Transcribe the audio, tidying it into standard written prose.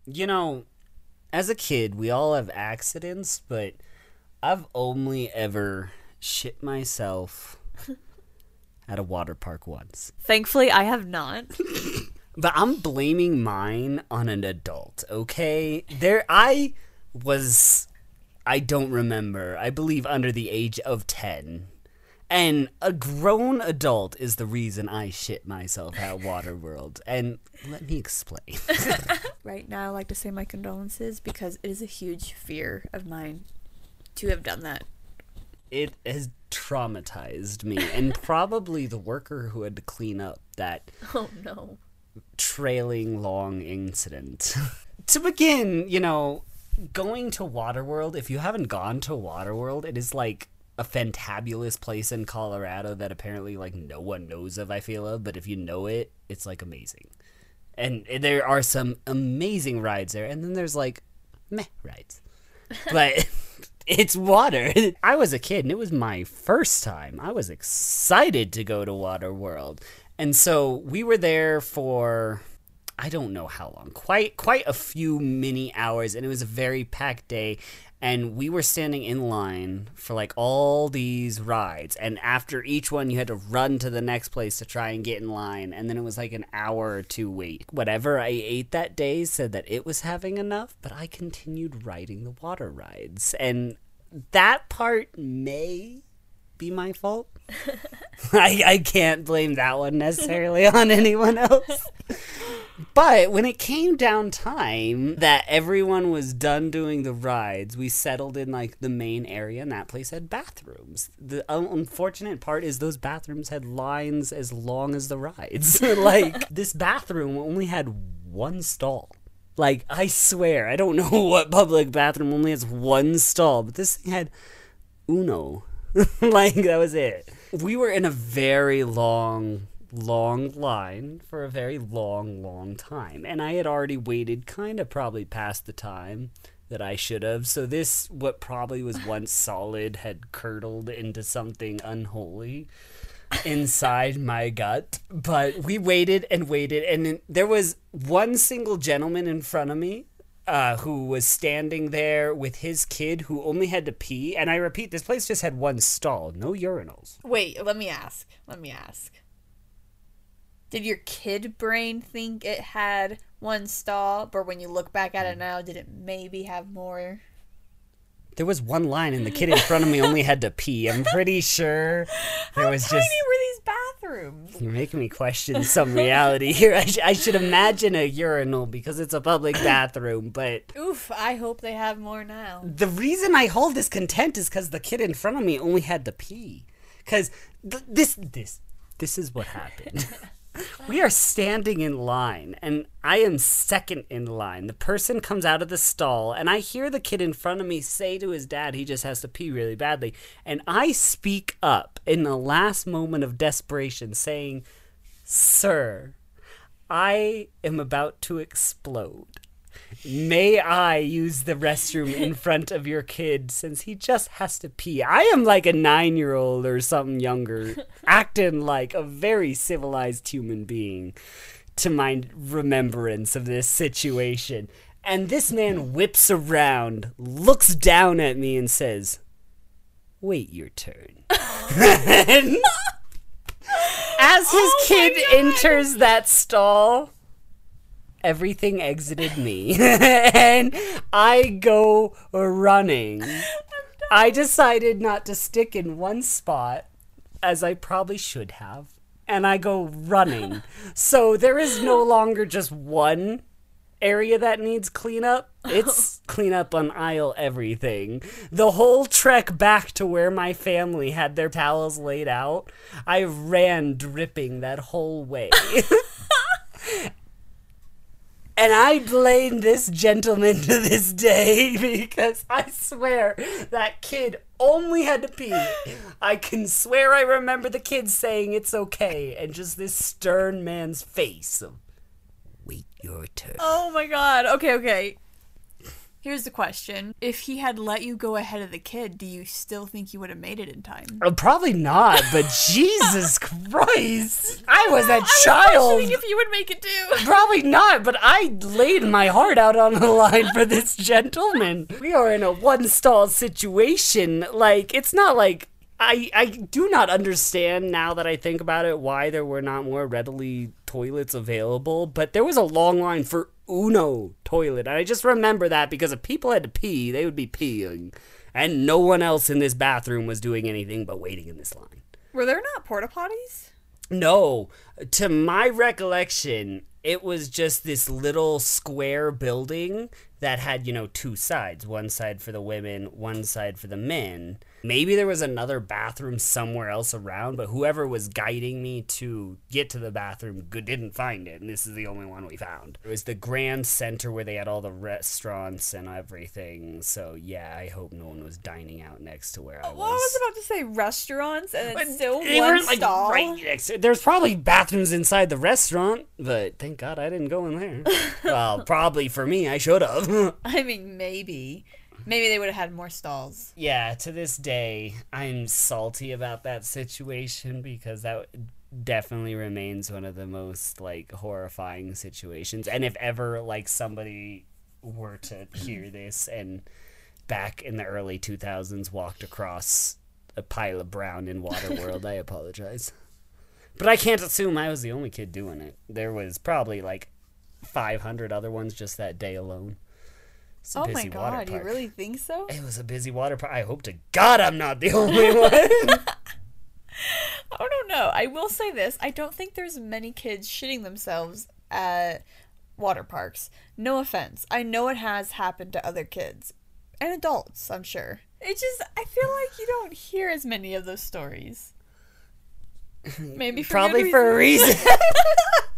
You know, as a kid, we all have accidents, but I've only ever shit myself at a water park once. Thankfully, I have not. But I'm blaming mine on an adult, okay? I don't remember, I believe under the age of 10. And a grown adult is the reason I shit myself at Waterworld. And let me explain. Right now, I'd like to say my condolences because it is a huge fear of mine to have done that. It has traumatized me, and probably the worker who had to clean up that Oh no. trailing long incident. To begin, going to Waterworld, if you haven't gone to Waterworld, it is like a fantabulous place in Colorado that apparently like no one knows of, I feel of, but if you know it, it's like amazing. And there are some amazing rides there, and then there's like meh rides. But it's water. I was a kid and it was my first time. I was excited to go to Waterworld. And so we were there for I don't know how long, quite a few mini hours, and it was a very packed day, and we were standing in line for like all these rides, and after each one you had to run to the next place to try and get in line, and then it was like an hour or two wait. Whatever I ate that day said that it was having enough, but I continued riding the water rides, and that part may be my fault. I can't blame that one necessarily on anyone else. But when it came down time that everyone was done doing the rides, we settled in like the main area, and that place had bathrooms. The unfortunate part is those bathrooms had lines as long as the rides. Like, this bathroom only had one stall. Like, I swear, I don't know what public bathroom only has one stall, but this thing had uno. Like, that was it. We were in a very long line for a very long time, and I had already waited kind of probably past the time that I should have, so this, what probably was once solid, had curdled into something unholy inside my gut. But we waited, and there was one single gentleman in front of me who was standing there with his kid who only had to pee, and I repeat, this place just had one stall, no urinals. Wait, let me ask. Did your kid brain think it had one stall, but when you look back at it now, did it maybe have more? There was one line, and the kid in front of me only had to pee. I'm pretty sure there was How tiny just... were these bathrooms? You're making me question some reality here. I should imagine a urinal because it's a public bathroom, but... Oof, I hope they have more now. The reason I hold this content is because the kid in front of me only had to pee. Because this is what happened. We are standing in line, and I am second in line. The person comes out of the stall, and I hear the kid in front of me say to his dad he just has to pee really badly. And I speak up in the last moment of desperation, saying, "Sir, I am about to explode. May I use the restroom in front of your kid since he just has to pee?" I am like a 9-year-old or something younger, acting like a very civilized human being to my remembrance of this situation. And this man whips around, looks down at me and says, "Wait your turn." And as his kid enters that stall, everything exited me, and I go running. I decided not to stick in one spot, as I probably should have, and I go running. So there is no longer just one area that needs cleanup. It's cleanup on aisle everything. The whole trek back to where my family had their towels laid out, I ran dripping that whole way. And I blame this gentleman to this day because I swear that kid only had to pee. I can swear I remember the kid saying it's okay and just this stern man's face of, "Wait your turn." Oh my god. Okay. Here's the question. If he had let you go ahead of the kid, do you still think you would have made it in time? Probably not, but Jesus Christ. I was a I was child. questioning if you would make it too. Probably not, but I laid my heart out on the line for this gentleman. We are in a one-stall situation. Like, it's not like... I do not understand, now that I think about it, why there were not more readily toilets available, but there was a long line for Uno toilet. And I just remember that because if people had to pee, they would be peeing. And no one else in this bathroom was doing anything but waiting in this line. Were there not porta potties? No, to my recollection, it was just this little square building that had, two sides. One side for the women, one side for the men. Maybe there was another bathroom somewhere else around, but whoever was guiding me to get to the bathroom didn't find it, and this is the only one we found. It was the grand center where they had all the restaurants and everything, so yeah, I hope no one was dining out next to where I was. Well, I was about to say restaurants, and it's still They one were, stall. Right next to, there's probably bathrooms inside the restaurant, but thank God I didn't go in there. Well, probably for me, I should have. I mean, maybe. Maybe they would have had more stalls. Yeah, to this day, I'm salty about that situation because that definitely remains one of the most, horrifying situations. And if ever, somebody were to hear this and back in the early 2000s walked across a pile of brown in Waterworld, I apologize. But I can't assume I was the only kid doing it. There was probably, 500 other ones just that day alone. Oh my God, you really think so? It was a busy water park. I hope to God I'm not the only one. I don't know. I will say this. I don't think there's many kids shitting themselves at water parks. No offense. I know it has happened to other kids. And adults, I'm sure. It just, I feel like you don't hear as many of those stories. Maybe for Probably good for a reason.